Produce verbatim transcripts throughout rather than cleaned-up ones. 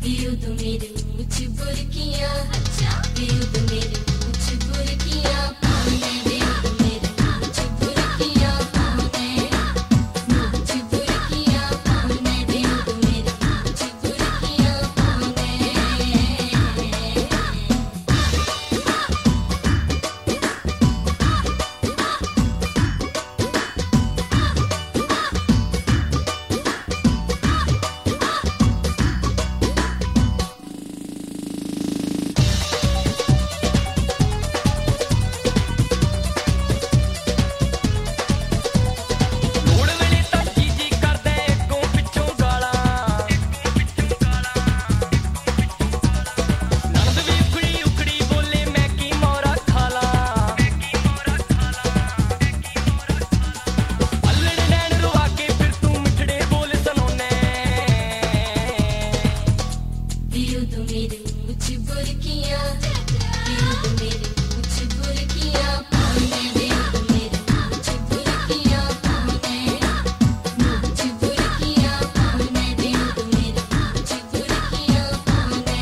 दियो तो मेरे कुछ बुरकियां, दियो तो मेरे कुछ बुरकियां पाने, दियो तो मेरे कुछ बुरकियां पाने, कुछ बुरकियां पाने, दियो तो मेरे कुछ बुरकियां पाने। दियो तो मेरे कुछ बुरकियां, दियो तो मेरे कुछ बुरकियां पाने, दियो तो मेरे कुछ बुरकियां पाने, कुछ बुरकियां पाने, दियो तो मेरे कुछ बुरकियां पाने।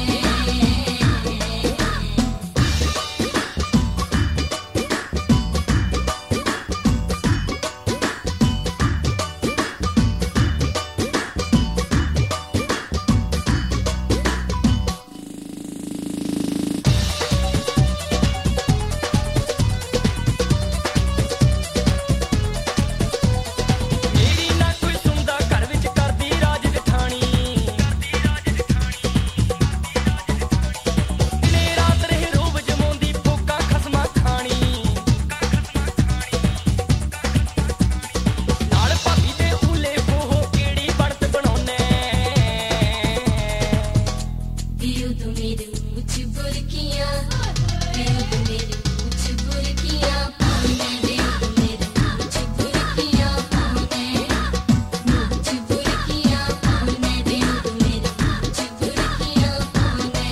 दियो तो मेरे कुछ बुरकियां, दियो तो मेरे कुछ बुरकियां पाने, दियो तो मेरे कुछ बुरकियां पाने, कुछ बुरकियां पाने, दियो तो मेरे कुछ बुरकियां पाने।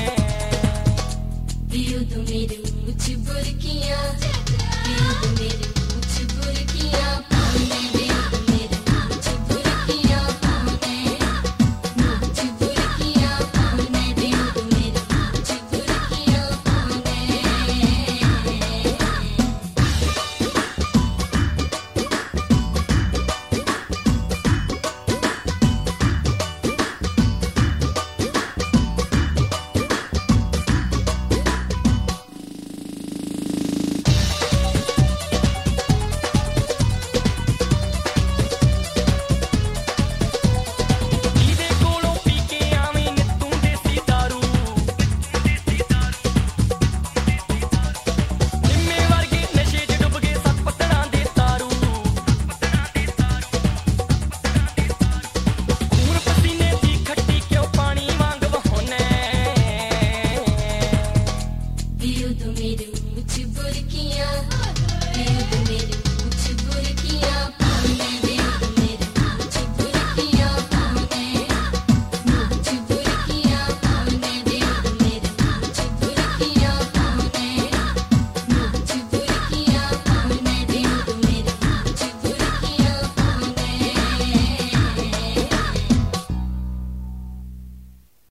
दियो तो मेरे कुछ बुरकियां, दियो तो मेरे